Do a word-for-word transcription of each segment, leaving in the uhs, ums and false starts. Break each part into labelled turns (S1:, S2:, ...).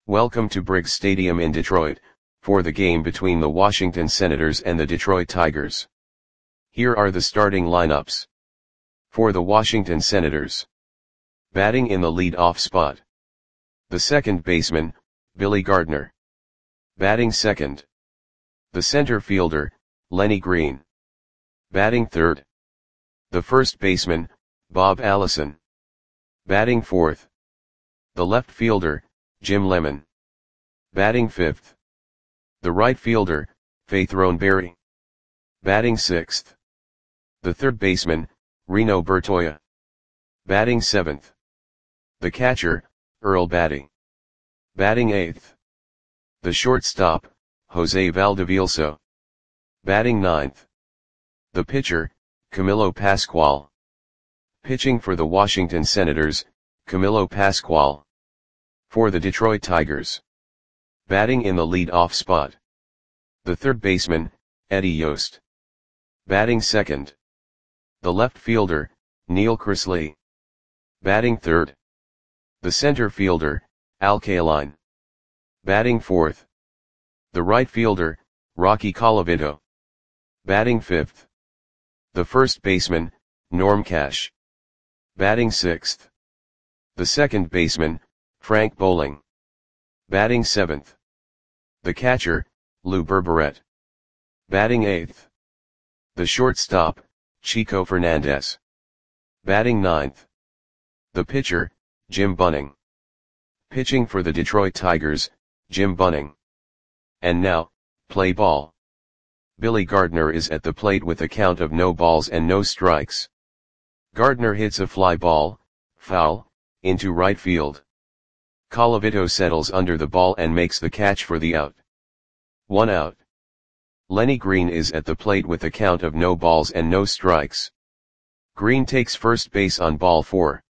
S1: Welcome to Briggs Stadium in Detroit, for the game between the Washington Senators and the Detroit Tigers. Here are the starting lineups. For the Washington Senators. Batting in the lead-off spot. The second baseman, Billy Gardner. Batting second. The center fielder, Lenny Green. Batting third. The first baseman, Bob Allison. Batting fourth. The left fielder, Jim Lemon. Batting fifth. The right fielder, Faith Roneberry. Batting sixth. The third baseman, Reno Bertoia. Batting seventh. The catcher, Earl Batty. Batting eighth. The shortstop, Jose Valdevielso. Batting ninth. The pitcher, Camilo Pascual. Pitching for the Washington Senators, Camilo Pascual. For the Detroit Tigers. Batting in the lead-off spot. The third baseman, Eddie Yost. Batting second. The left fielder, Neil Chrisley. Batting third. The center fielder, Al Kaline. Batting fourth. The right fielder, Rocky Colavito. Batting fifth. The first baseman, Norm Cash. Batting sixth. The second baseman, Frank Bowling. Batting seventh. The catcher, Lou Berberet. Batting eighth. The shortstop, Chico Fernandez. Batting ninth. The pitcher, Jim Bunning. Pitching for the Detroit Tigers, Jim Bunning. And now, play ball. Billy Gardner is at the plate with a count of no balls and no strikes. Gardner hits a fly ball, foul, into right field. Colavito settles under the ball and makes the catch for the out. One out. Lenny Green is at the plate with a count of no balls and no strikes. Green takes first base on ball four.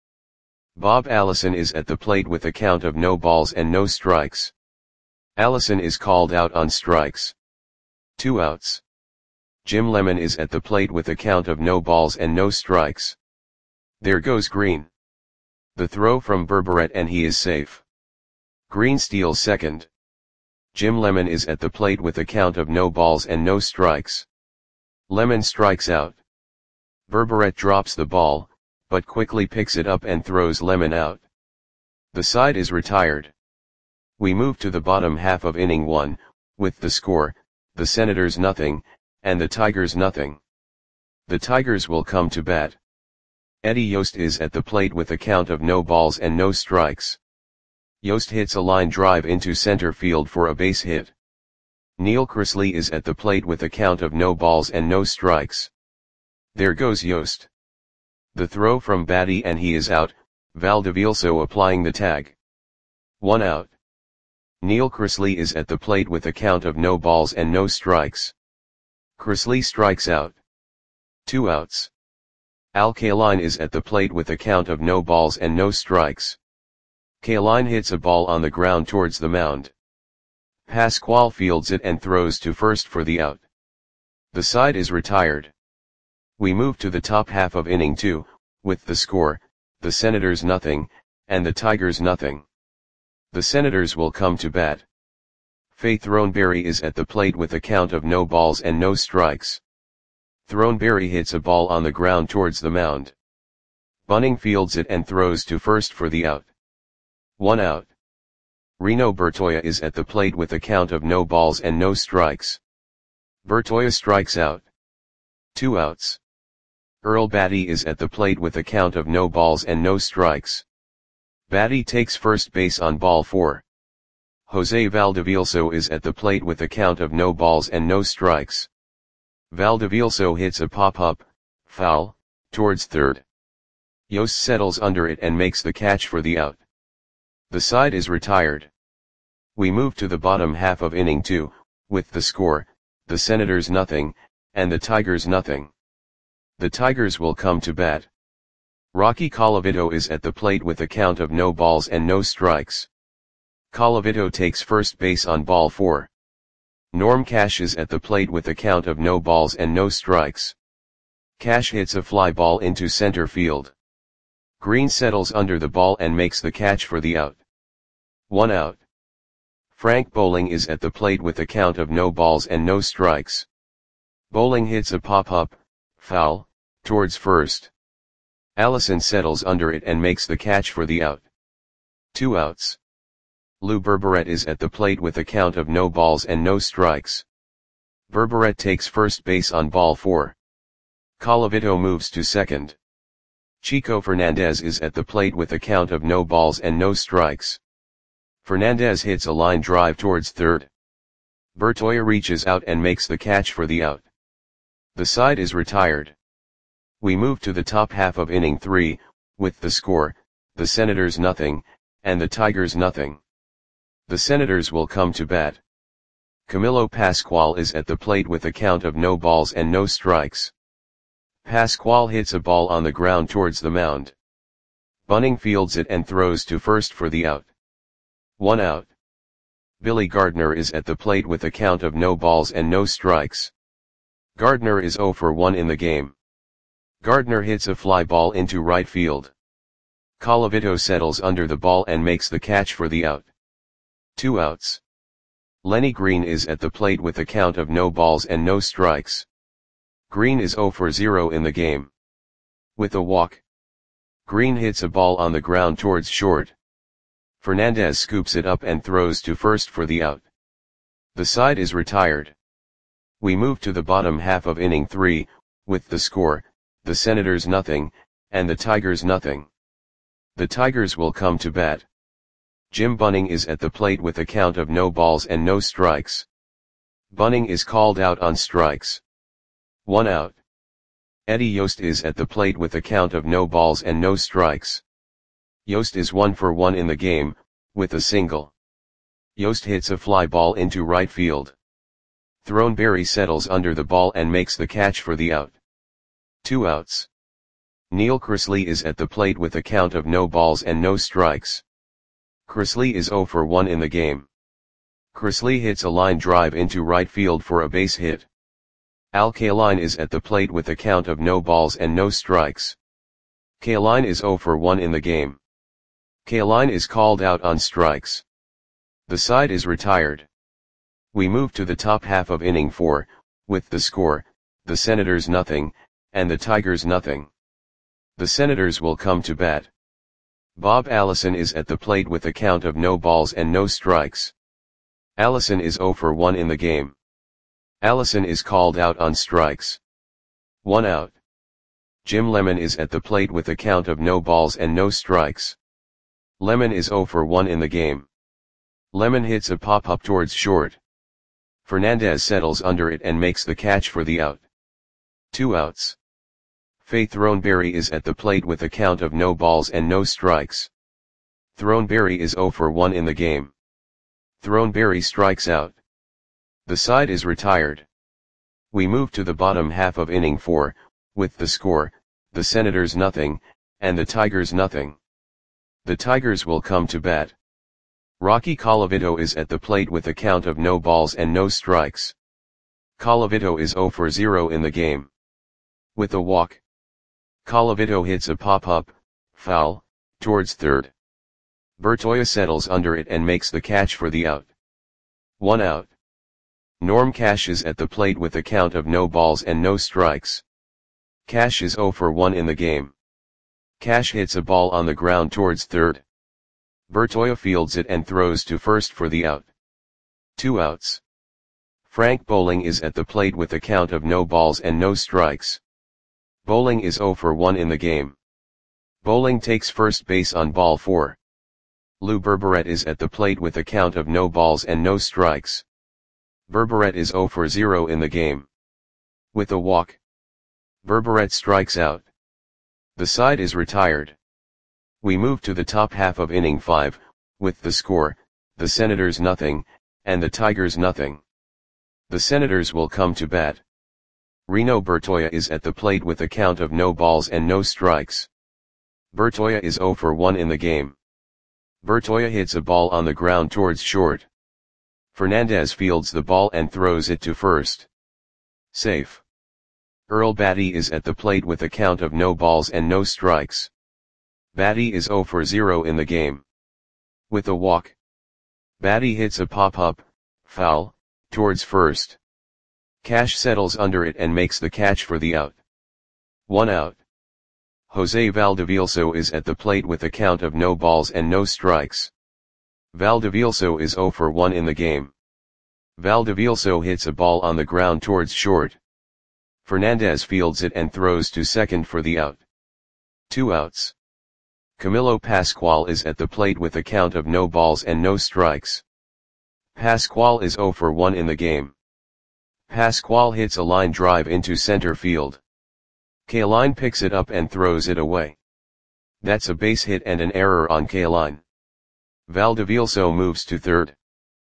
S1: Bob Allison is at the plate with a count of no balls and no strikes. Allison is called out on strikes. Two outs. Jim Lemon is at the plate with a count of no balls and no strikes. There goes Green. The throw from Berberet and he is safe. Green steals second. Jim Lemon is at the plate with a count of no balls and no strikes. Lemon strikes out. Berberet drops the ball, but quickly picks it up and throws Lemon out. The side is retired. We move to the bottom half of inning one, with the score, the Senators nothing, and the Tigers nothing. The Tigers will come to bat. Eddie Yost is at the plate with a count of no balls and no strikes. Yost hits a line drive into center field for a base hit. Neil Chrisley is at the plate with a count of no balls and no strikes. There goes Yost. The throw from Batty and he is out, Valdevielso applying the tag. One out. Neil Chrisley is at the plate with a count of no balls and no strikes. Chrisley strikes out. Two outs. Al Kaline is at the plate with a count of no balls and no strikes. Kaline hits a ball on the ground towards the mound. Pascual fields it and throws to first for the out. The side is retired. We move to the top half of inning two, with the score, the Senators nothing, and the Tigers nothing. The Senators will come to bat. Faith Roneberry is at the plate with a count of no balls and no strikes. Roneberry hits a ball on the ground towards the mound. Bunning fields it and throws to first for the out. One out. Reno Bertoia is at the plate with a count of no balls and no strikes. Bertoia strikes out. Two outs. Earl Batty is at the plate with a count of no balls and no strikes. Batty takes first base on ball four. Jose Valdevielso is at the plate with a count of no balls and no strikes. Valdevielso hits a pop-up, foul, towards third. Yost settles under it and makes the catch for the out. The side is retired. We move to the bottom half of inning two, with the score, the Senators nothing, and the Tigers nothing. The Tigers will come to bat. Rocky Colavito is at the plate with a count of no balls and no strikes. Colavito takes first base on ball four. Norm Cash is at the plate with a count of no balls and no strikes. Cash hits a fly ball into center field. Green settles under the ball and makes the catch for the out. One out. Frank Bowling is at the plate with a count of no balls and no strikes. Bowling hits a pop-up, foul, towards first. Allison settles under it and makes the catch for the out. Two outs. Lou Berberet is at the plate with a count of no balls and no strikes. Berberet takes first base on ball four. Colavito moves to second. Chico Fernandez is at the plate with a count of no balls and no strikes. Fernandez hits a line drive towards third. Bertoia reaches out and makes the catch for the out. The side is retired. We move to the top half of inning three, with the score, the Senators nothing, and the Tigers nothing. The Senators will come to bat. Camilo Pascual is at the plate with a count of no balls and no strikes. Pascual hits a ball on the ground towards the mound. Bunning fields it and throws to first for the out. One out. Billy Gardner is at the plate with a count of no balls and no strikes. Gardner is oh for one in the game. Gardner hits a fly ball into right field. Colavito settles under the ball and makes the catch for the out. Two outs. Lenny Green is at the plate with a count of no balls and no strikes. Green is oh for zero in the game. With a walk. Green hits a ball on the ground towards short. Fernandez scoops it up and throws to first for the out. The side is retired. We move to the bottom half of inning three, with the score, the Senators nothing, and the Tigers nothing. The Tigers will come to bat. Jim Bunning is at the plate with a count of no balls and no strikes. Bunning is called out on strikes. One out. Eddie Yost is at the plate with a count of no balls and no strikes. Yost is one for one in the game, with a single. Yost hits a fly ball into right field. Throneberry settles under the ball and makes the catch for the out. Two outs. Neil Chrisley is at the plate with a count of no balls and no strikes. Chrisley is oh for one in the game. Chrisley hits a line drive into right field for a base hit. Al Kaline is at the plate with a count of no balls and no strikes. Kaline is oh for one in the game. Kaline is called out on strikes. The side is retired. We move to the top half of inning four, with the score, the Senators nothing, and the Tigers nothing. The Senators will come to bat. Bob Allison is at the plate with a count of no balls and no strikes. Allison is oh for one in the game. Allison is called out on strikes. One out. Jim Lemon is at the plate with a count of no balls and no strikes. Lemon is oh for one in the game. Lemon hits a pop-up towards short. Fernandez settles under it and makes the catch for the out. Two outs. Faith Throneberry is at the plate with a count of no balls and no strikes. Throneberry is oh for one in the game. Throneberry strikes out. The side is retired. We move to the bottom half of inning four, with the score, the Senators nothing, and the Tigers nothing. The Tigers will come to bat. Rocky Colavito is at the plate with a count of no balls and no strikes. Colavito is oh for zero in the game. With a walk. Colavito hits a pop-up, foul, towards third. Bertoia settles under it and makes the catch for the out. One out. Norm Cash is at the plate with a count of no balls and no strikes. Cash is oh for one in the game. Cash hits a ball on the ground towards third. Bertoia fields it and throws to first for the out. Two outs. Frank Bowling is at the plate with a count of no balls and no strikes. Bowling is oh for one in the game. Bowling takes first base on ball four. Lou Berberet is at the plate with a count of no balls and no strikes. Berberet is oh for zero in the game. With a walk. Berberet strikes out. The side is retired. We move to the top half of inning five, with the score, the Senators nothing, and the Tigers nothing. The Senators will come to bat. Reno Bertoia is at the plate with a count of no balls and no strikes. Bertoia is oh for one in the game. Bertoia hits a ball on the ground towards short. Fernandez fields the ball and throws it to first. Safe. Earl Batty is at the plate with a count of no balls and no strikes. Batty is oh for zero in the game. With a walk. Batty hits a pop-up, foul, towards first. Cash settles under it and makes the catch for the out. One out. Jose Valdevielso is at the plate with a count of no balls and no strikes. Valdevielso is zero for one in the game. Valdevielso hits a ball on the ground towards short. Fernandez fields it and throws to second for the out. Two outs. Camilo Pascual is at the plate with a count of no balls and no strikes. Pascual is zero for one in the game. Pascual hits a line drive into center field. Kaline picks it up and throws it away. That's a base hit and an error on Kaline. Valdevielso moves to third.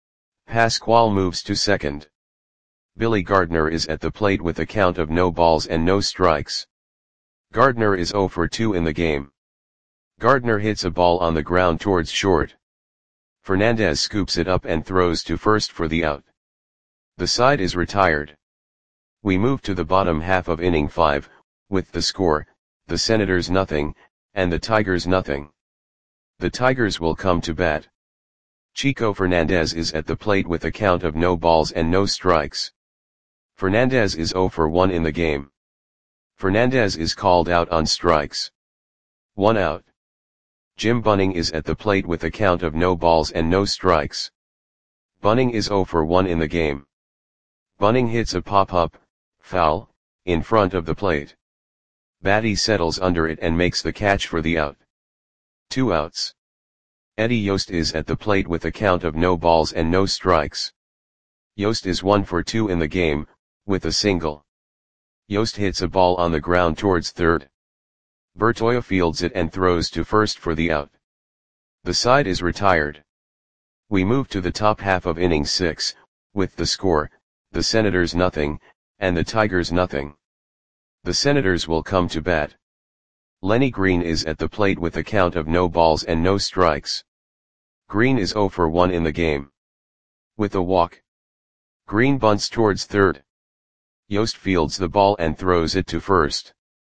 S1: Pascual moves to second. Billy Gardner is at the plate with a count of no balls and no strikes. Gardner is zero for two in the game. Gardner hits a ball on the ground towards short. Fernandez scoops it up and throws to first for the out. The side is retired. We move to the bottom half of inning five, with the score, the Senators nothing, and the Tigers nothing. The Tigers will come to bat. Chico Fernandez is at the plate with a count of no balls and no strikes. Fernandez is zero for one in the game. Fernandez is called out on strikes. One out. Jim Bunning is at the plate with a count of no balls and no strikes. Bunning is zero for one in the game. Bunning hits a pop-up, foul, in front of the plate. Batty settles under it and makes the catch for the out. Two outs. Eddie Yost is at the plate with a count of no balls and no strikes. Yost is one for two in the game, with a single. Yost hits a ball on the ground towards third. Bertoya fields it and throws to first for the out. The side is retired. We move to the top half of inning six, with the score, the Senators nothing, and the Tigers nothing. The Senators will come to bat. Lenny Green is at the plate with a count of no balls and no strikes. Green is zero for one in the game. With a walk. Green bunts towards third. Yost fields the ball and throws it to first.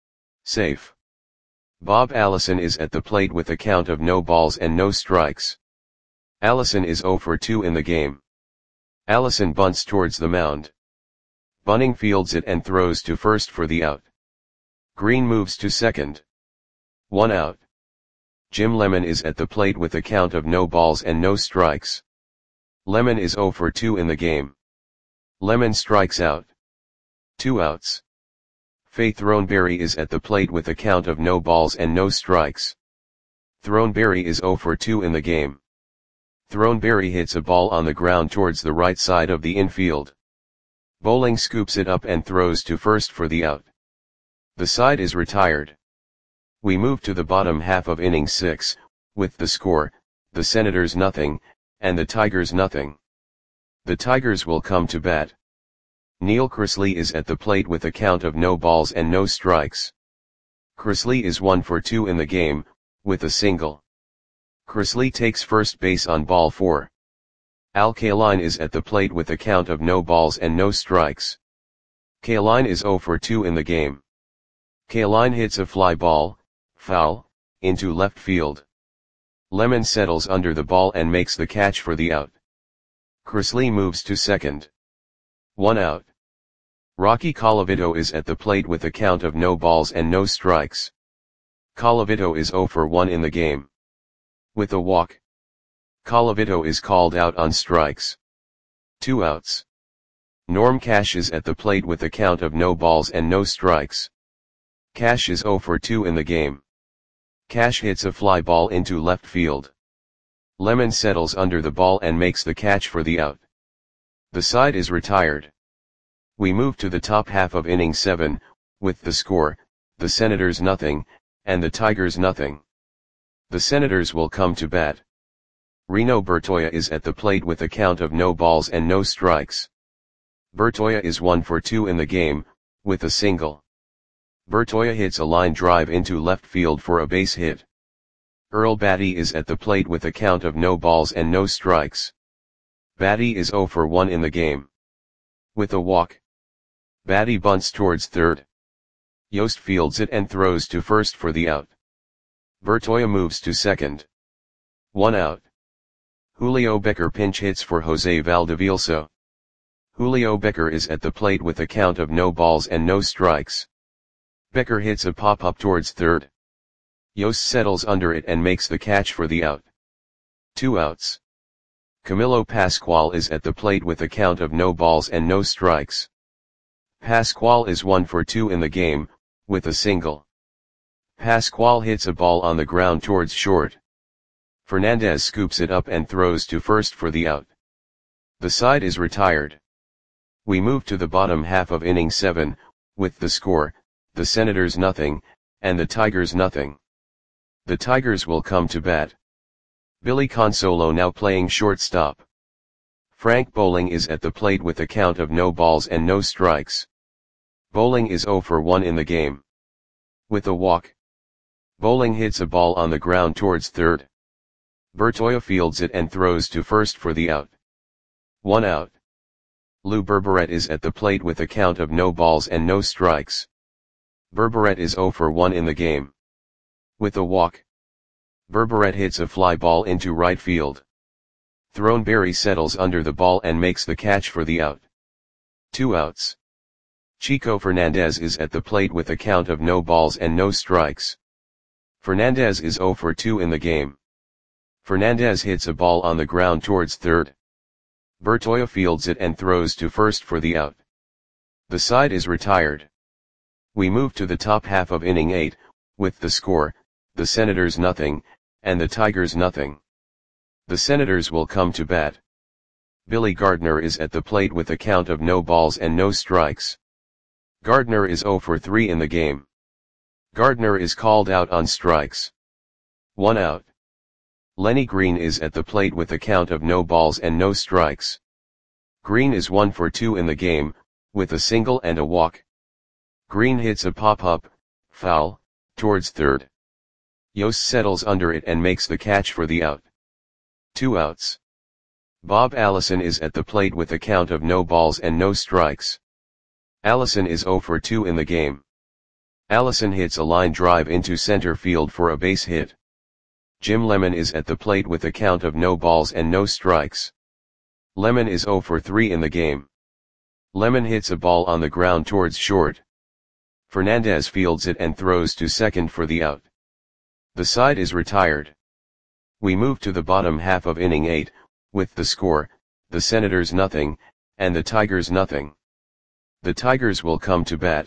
S1: Safe. Bob Allison is at the plate with a count of no balls and no strikes. Allison is zero for two in the game. Allison bunts towards the mound. Bunning fields it and throws to first for the out. Green moves to second. One out. Jim Lemon is at the plate with a count of no balls and no strikes. Lemon is zero for two in the game. Lemon strikes out. Two outs. Faye Throneberry is at the plate with a count of no balls and no strikes. Throneberry is zero for two in the game. Throneberry hits a ball on the ground towards the right side of the infield. Bowling scoops it up and throws to first for the out. The side is retired. We move to the bottom half of inning six, with the score, the Senators nothing, and the Tigers nothing. The Tigers will come to bat. Neil Chrisley is at the plate with a count of no balls and no strikes. Chrisley is one for two in the game, with a single. Chrisley takes first base on ball four. Al Kaline is at the plate with a count of no balls and no strikes. Kaline is zero for two in the game. Kaline hits a fly ball, foul, into left field. Lemon settles under the ball and makes the catch for the out. Chrisley moves to second. One out. Rocky Colavito is at the plate with a count of no balls and no strikes. Colavito is zero for one in the game. With a walk. Colavito is called out on strikes. Two outs. Norm Cash is at the plate with a count of no balls and no strikes. Cash is zero for two in the game. Cash hits a fly ball into left field. Lemon settles under the ball and makes the catch for the out. The side is retired. We move to the top half of inning seven, with the score, the Senators nothing, and the Tigers nothing. The Senators will come to bat. Reno Bertoya is at the plate with a count of no balls and no strikes. Bertoya is one for two in the game, with a single. Bertoya hits a line drive into left field for a base hit. Earl Batty is at the plate with a count of no balls and no strikes. Batty is zero for one in the game. With a walk. Batty bunts towards third. Yost fields it and throws to first for the out. Bertoya moves to second. One out. Julio Becker pinch hits for Jose Valdevielso. Julio Becker is at the plate with a count of no balls and no strikes. Becker hits a pop-up towards third. Yost settles under it and makes the catch for the out. Two outs. Camilo Pascual is at the plate with a count of no balls and no strikes. Pascual is one for two in the game, with a single. Pascual hits a ball on the ground towards short. Fernandez scoops it up and throws to first for the out. The side is retired. We move to the bottom half of inning seven, with the score, the Senators nothing, and the Tigers nothing. The Tigers will come to bat. Billy Consolo now playing shortstop. Frank Bowling is at the plate with a count of no balls and no strikes. Bowling is oh for one in the game. With a walk. Bowling hits a ball on the ground towards third. Bertoia fields it and throws to first for the out. One out. Lou Berberet is at the plate with a count of no balls and no strikes. Berberet is oh for one in the game. With a walk. Berberet hits a fly ball into right field. Throneberry settles under the ball and makes the catch for the out. Two outs. Chico Fernandez is at the plate with a count of no balls and no strikes. Fernandez is oh for two in the game. Fernandez hits a ball on the ground towards third. Bertoia fields it and throws to first for the out. The side is retired. We move to the top half of inning eight, with the score, the Senators nothing, and the Tigers nothing. The Senators will come to bat. Billy Gardner is at the plate with a count of no balls and no strikes. Gardner is oh for three in the game. Gardner is called out on strikes. One out. Lenny Green is at the plate with a count of no balls and no strikes. Green is one for two in the game, with a single and a walk. Green hits a pop-up, foul, towards third. Yost settles under it and makes the catch for the out. Two outs. Bob Allison is at the plate with a count of no balls and no strikes. Allison is oh for two in the game. Allison hits a line drive into center field for a base hit. Jim Lemon is at the plate with a count of no balls and no strikes. Lemon is oh for three in the game. Lemon hits a ball on the ground towards short. Fernandez fields it and throws to second for the out. The side is retired. We move to the bottom half of inning eight, with the score, the Senators nothing, and the Tigers nothing. The Tigers will come to bat.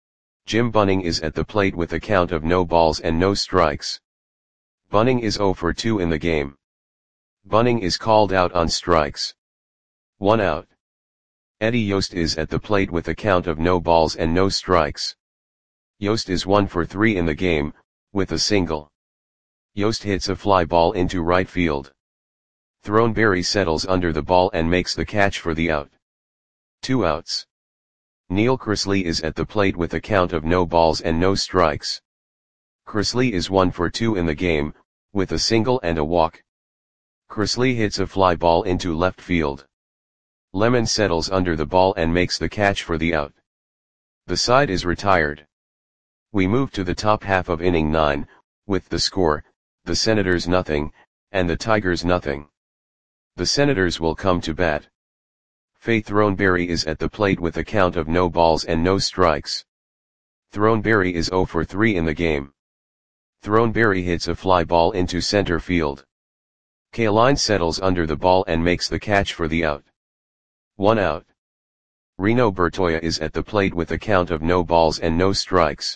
S1: Jim Bunning is at the plate with a count of no balls and no strikes. Bunning is oh for two in the game. Bunning is called out on strikes. One out. Eddie Yost is at the plate with a count of no balls and no strikes. Yost is one for three in the game, with a single. Yost hits a fly ball into right field. Throneberry settles under the ball and makes the catch for the out. Two outs. Neil Chrisley is at the plate with a count of no balls and no strikes. Chrisley is one for two in the game, with a single and a walk. Chrisley hits a fly ball into left field. Lemon settles under the ball and makes the catch for the out. The side is retired. We move to the top half of inning nine, with the score, the Senators nothing, and the Tigers nothing. The Senators will come to bat. Faye Throneberry is at the plate with a count of no balls and no strikes. Throneberry is oh for three in the game. Throneberry hits a fly ball into center field. Kaline settles under the ball and makes the catch for the out. One out. Reno Bertoia is at the plate with a count of no balls and no strikes.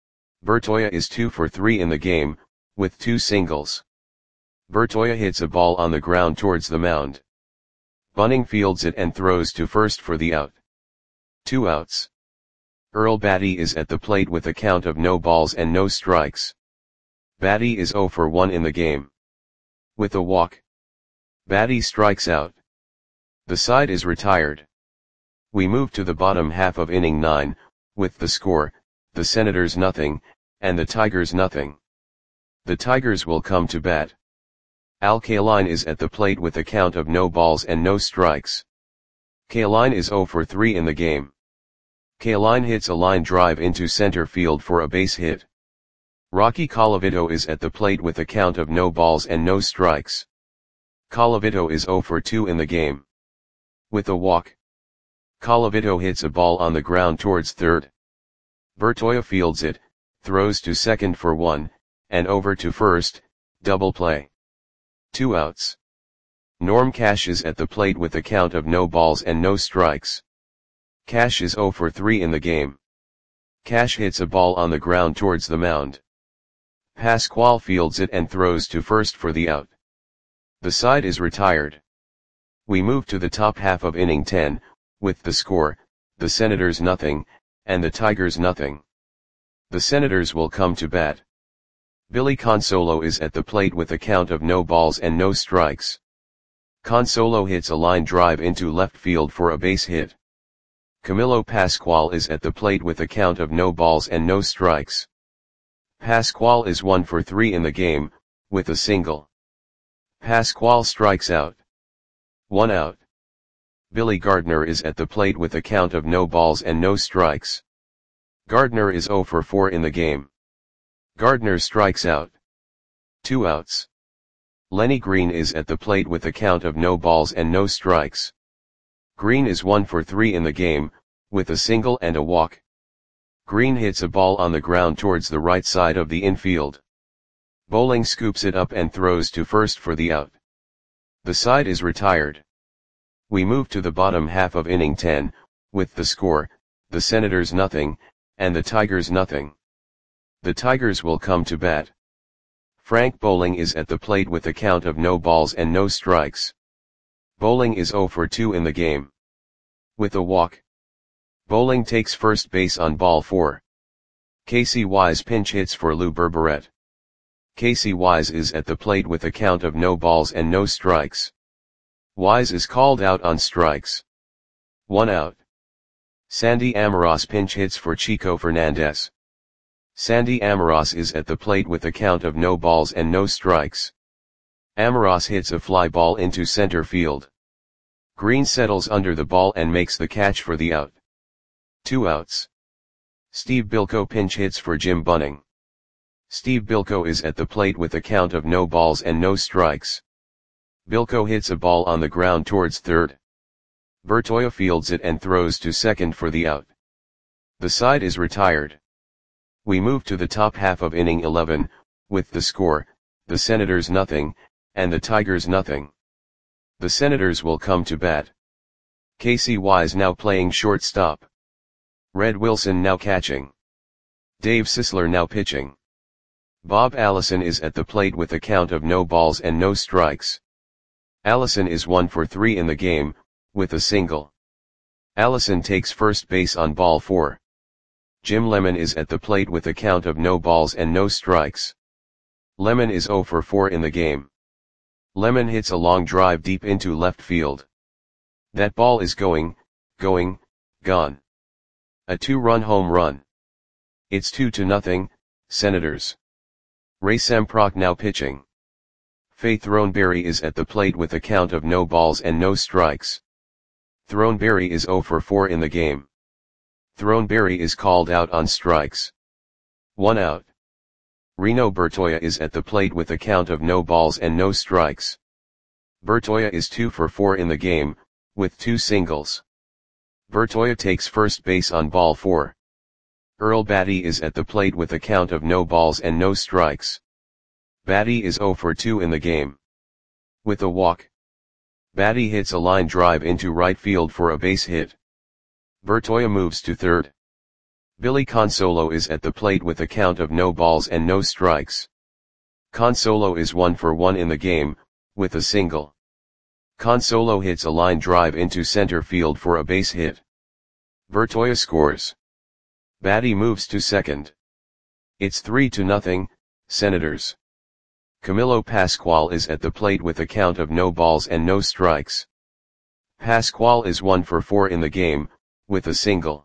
S1: Bertoia is two for three in the game, with two singles. Bertoia hits a ball on the ground towards the mound. Bunning fields it and throws to first for the out. Two outs. Earl Batty is at the plate with a count of no balls and no strikes. Batty is oh for one in the game. With a walk. Batty strikes out. The side is retired. We move to the bottom half of inning nine, with the score, the Senators nothing, and the Tigers nothing. The Tigers will come to bat. Al Kaline is at the plate with a count of no balls and no strikes. Kaline is oh for three in the game. Kaline hits a line drive into center field for a base hit. Rocky Colavito is at the plate with a count of no balls and no strikes. Colavito is zero for two in the game. With a walk, Colavito hits a ball on the ground towards third. Bertoia fields it, throws to second for one, and over to first, double play. Two outs. Norm Cash is at the plate with a count of no balls and no strikes. Cash is zero for three in the game. Cash hits a ball on the ground towards the mound. Pascual fields it and throws to first for the out. The side is retired. We move to the top half of inning ten, with the score, the Senators nothing, and the Tigers nothing. The Senators will come to bat. Billy Consolo is at the plate with a count of no balls and no strikes. Consolo hits a line drive into left field for a base hit. Camilo Pascual is at the plate with a count of no balls and no strikes. Pascual is one for three in the game, with a single. Pascual strikes out. One out. Billy Gardner is at the plate with a count of no balls and no strikes. Gardner is zero for four in the game. Gardner strikes out. Two outs. Lenny Green is at the plate with a count of no balls and no strikes. Green is one for three in the game, with a single and a walk. Green hits a ball on the ground towards the right side of the infield. Bowling scoops it up and throws to first for the out. The side is retired. We move to the bottom half of inning ten, with the score, the Senators nothing, and the Tigers nothing. The Tigers will come to bat. Frank Bowling is at the plate with a count of no balls and no strikes. Bowling is zero for two in the game. With a walk, Bowling takes first base on ball four. Casey Wise pinch hits for Lou Berberet. Casey Wise is at the plate with a count of no balls and no strikes. Wise is called out on strikes. One out. Sandy Amoros pinch hits for Chico Fernandez. Sandy Amoros is at the plate with a count of no balls and no strikes. Amoros hits a fly ball into center field. Green settles under the ball and makes the catch for the out. Two outs. Steve Bilko pinch hits for Jim Bunning. Steve Bilko is at the plate with a count of no balls and no strikes. Bilko hits a ball on the ground towards third. Bertoia fields it and throws to second for the out. The side is retired. We move to the top half of inning eleven, with the score, the Senators nothing, and the Tigers nothing. The Senators will come to bat. Casey Wise now playing shortstop. Red Wilson now catching. Dave Sisler now pitching. Bob Allison is at the plate with a count of no balls and no strikes. Allison is one for three in the game, with a single. Allison takes first base on ball four. Jim Lemon is at the plate with a count of no balls and no strikes. Lemon is zero for four in the game. Lemon hits a long drive deep into left field. That ball is going, going, gone. A two-run home run. It's two to nothing, Senators. Ray Samprock now pitching. Faith Throneberry is at the plate with a count of no balls and no strikes. Throneberry is zero for four in the game. Throneberry is called out on strikes. One out. Reno Bertoia is at the plate with a count of no balls and no strikes. Bertoia is two for four in the game, with two singles. Bertoia takes first base on ball four. Earl Batty is at the plate with a count of no balls and no strikes. Batty is zero for two in the game. With a walk, Batty hits a line drive into right field for a base hit. Bertoia moves to third. Billy Consolo is at the plate with a count of no balls and no strikes. Consolo is one for one in the game, with a single. Consolo hits a line drive into center field for a base hit. Bertoia scores. Batty moves to second. It's three to nothing, Senators. Camilo Pascual is at the plate with a count of no balls and no strikes. Pascual is one for four in the game, with a single.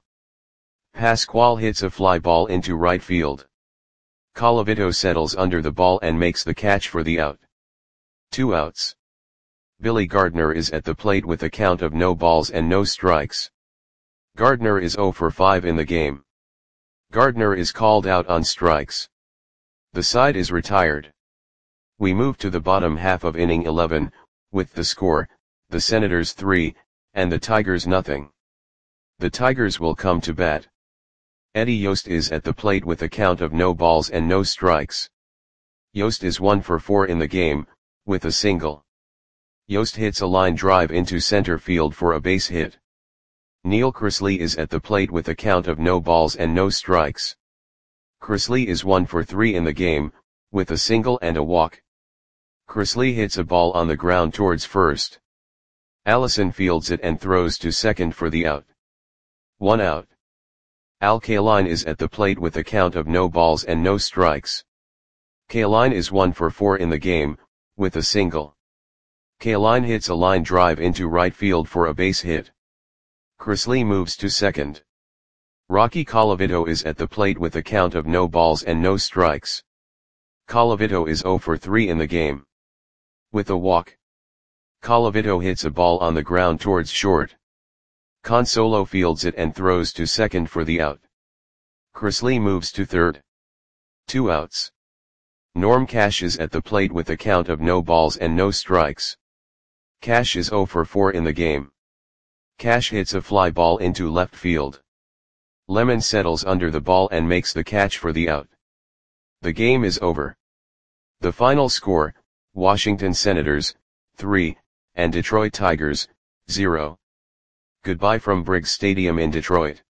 S1: Pascual hits a fly ball into right field. Colavito settles under the ball and makes the catch for the out. Two outs. Billy Gardner is at the plate with a count of no balls and no strikes. Gardner is zero for five in the game. Gardner is called out on strikes. The side is retired. We move to the bottom half of inning eleven, with the score, the Senators three, and the Tigers nothing. The Tigers will come to bat. Eddie Yost is at the plate with a count of no balls and no strikes. Yost is one for four in the game, with a single. Yost hits a line drive into center field for a base hit. Neil Cresley is at the plate with a count of no balls and no strikes. Cresley is one for three in the game, with a single and a walk. Cresley hits a ball on the ground towards first. Allison fields it and throws to second for the out. One out. Al Kaline is at the plate with a count of no balls and no strikes. Kaline is one for four in the game, with a single. Kaline hits a line drive into right field for a base hit. Cresley moves to second. Rocky Colavito is at the plate with a count of no balls and no strikes. Colavito is zero for three in the game. With a walk. Colavito hits a ball on the ground towards short. Consolo fields it and throws to second for the out. Cresley moves to third. Two outs. Norm Cash is at the plate with a count of no balls and no strikes. Cash is zero for four in the game. Cash hits a fly ball into left field. Lemon settles under the ball and makes the catch for the out. The game is over. The final score, Washington Senators, three, and Detroit Tigers, zero. Goodbye from Briggs Stadium in Detroit.